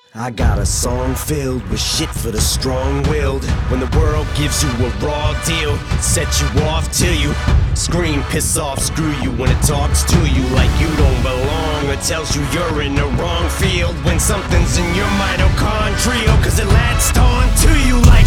I got a song filled with shit for the strong-willed. When the world gives you a raw deal, set you off till you scream, piss off, screw you. When it talks to you like you don't belong, or tells you you're in the wrong field. When something's in your mitochondrial, cause it latched on to you like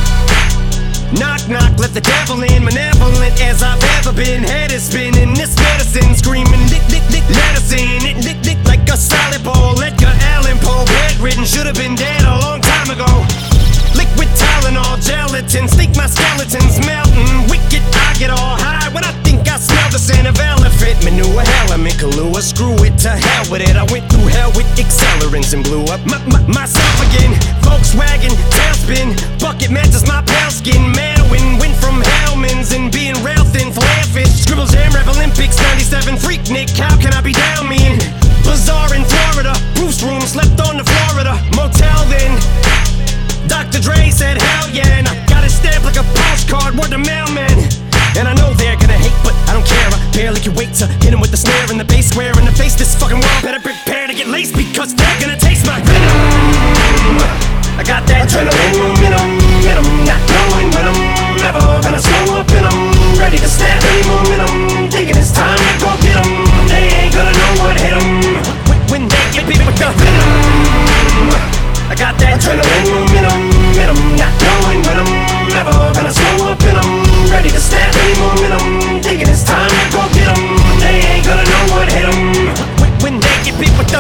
knock, knock, let the devil in. Malevolent as I've ever been. Head is spinning, this medicine screaming, lick, lick, lick, medicine. It lick, lick like a solid ball. Edgar Allan Poe, bedridden, should've been dead a long time ago. Liquid Tylenol, gelatin, think my skeleton's melting. Wicked, I get all high when I think I smell the scent of elephant manure. Element Kahlua, screw it, to hell with it. I went through hell with accelerants and blew up myself again. Volkswagen, tailspin, bucket matches my pale skin. Manowin, went from Hellman's and being rail thin, flare fish. Scribble Jam, Rap Olympics, 97, Freak Nick, how can I be down me in? Bazaar in Florida, Bruce room, slept on the Florida motel then. Dr. Dre said hell yeah, and I got it stamped like a postcard, word to mailman. And I know they're gonna hate, but I don't care. I barely can wait to hit 'em with the snare and the bass square in the face. This fucking world better prepare to get laced, because they're gonna taste my venom. I got that adrenaline in 'em, not knowing when I'm never gonna slow up in 'em. Ready to snap any momentum, thinking it's time to go get 'em. They ain't gonna know what hit 'em when they get beat with the venom. I got that adrenaline in 'em, not knowing when I'm never gonna slow up in 'em. Ready to snap any momentum, thinking it's time to go get 'em. They ain't gonna know what hit 'em when they get beat with the.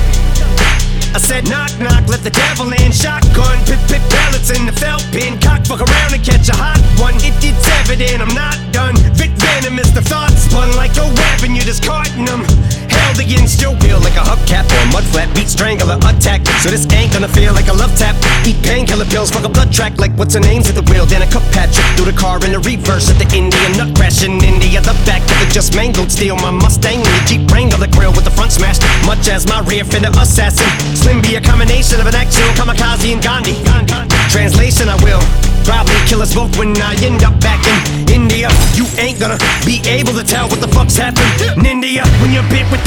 I said knock, knock, let the devil in. Shotgun, pip, pellets in the felt pin. Cock, fuck around and catch a hot one. It's evident I'm not done. Vic Venom is the thought spun like a weapon, you're just carting them. Held against your will like a hubcap or a mud flat. Beat strangler attack, so this ain't gonna feel like a love tap. Eat painkiller pills, fuck a blood track like what's her name's at the wheel. Then a cup Patrick through the car in the reverse at the Indian nut crash in India. The back of the just mangled steel. My Mustang and the Jeep Wrangler, the grill with the front smashed, much as my rear fender assassin. Slim be a combination of an actual kamikaze and Gandhi. Translation, I will probably kill us both when I end up back in India. You ain't gonna be able to tell what the fuck's happened in India when you're bit with the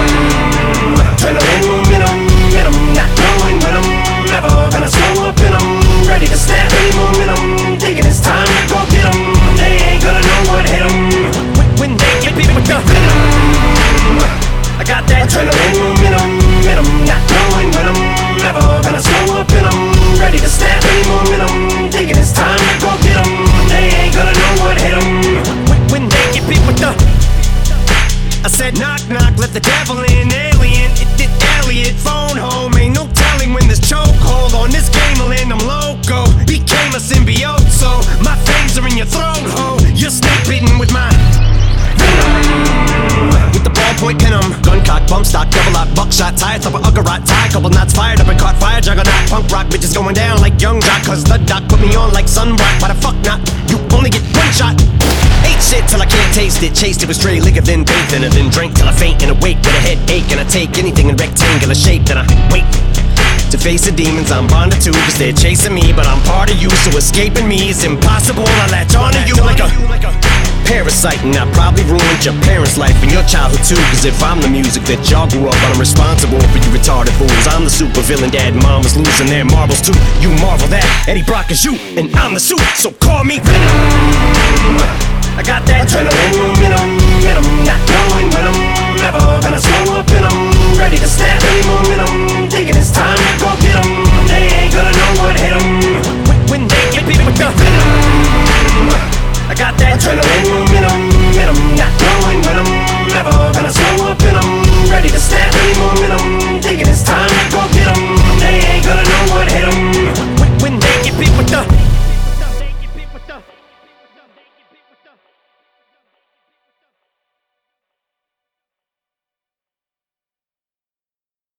adrenaline in 'em, not knowing when I'm never gonna slow up in 'em. Ready to snap any momentum, thinking it's time to go get 'em. They ain't gonna know what hit 'em when they get bit with the venom. I got that adrenaline in 'em, not knowing when I'm never gonna slow up in 'em. Ready to snap any momentum, thinking it's time to go get 'em. They ain't gonna know what hit 'em when they get beat with the. I said knock, knock, let the devil in. Alien, it Elliot, phone home. Ain't no telling when this chokehold on this game will end. I'm loco, became a symbiote, so my fangs are in your throat, ho. You're snake bitten with my with the ballpoint pin 'em. Gun cock, bump stock, double lock, buckshot, tire thumper, uggerot, tie, couple knots fired up and caught fire, juggernaut, punk rock, bitches going down like young jock, cause the doc put me on like sunblock. Why the fuck not? You only get one shot. Ate shit till I can't taste it, chased it with stray liquor, then bathed in it, then drank till I faint and awake with a headache. And I take anything in rectangular shape, then I wait to face the demons I'm bonded to, cause they're chasing me, but I'm part of you, so escaping me is impossible. I latch onto you like a parasite, and I probably ruined your parents' life and your childhood too. Cause if I'm the music that y'all grew up on, I'm responsible for you retarded fools. I'm the super villain, dad and mom was losing their marbles too. You marvel that Eddie Brock is you, and I'm the suit, so call me Venom. I got that adrenaline in 'em, not knowing when I'm never gonna slow up in 'em. Ready to snap any momentum,